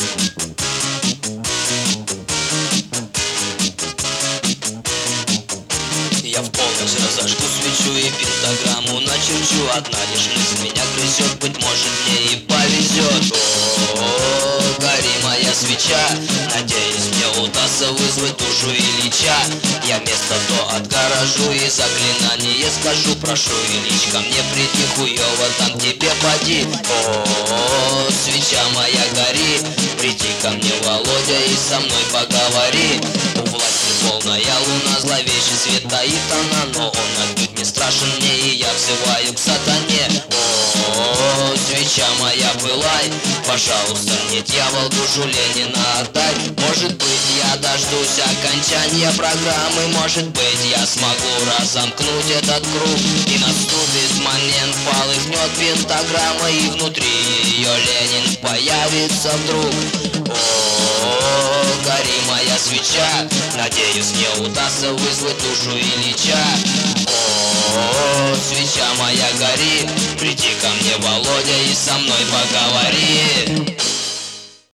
Я в полночь разожгу свечу и пентаграмму начерчу. Одна лишь мысль меня грызет, быть может мне и повезет. О, гори моя свеча, надеюсь мне удастся вызвать душу Ильича. Я место то отгорожу и заклинание скажу. Прошу, Ильич, ко мне приди, хуёво там тебе поди. О, свеча моя гори, приди ко мне, Володя, и со мной поговори. У власти полная луна, зловещий свет таит она, но он отнюдь не страшен мне, и я взываю к сатане. О, свеча моя, пылай, пожалуйста, мне, дьявол, душу Ленина отдай. Может быть, я дождусь окончания программы, может быть, я смогу разомкнуть этот круг, и наступит момент, полыхнет пентаграмма, и внутри ее Ленин появится вдруг. О, гори моя свеча, надеюсь мне удастся вызвать душу Ильича. О, свеча моя, гори, приди ко мне, Володя, и со мной поговори.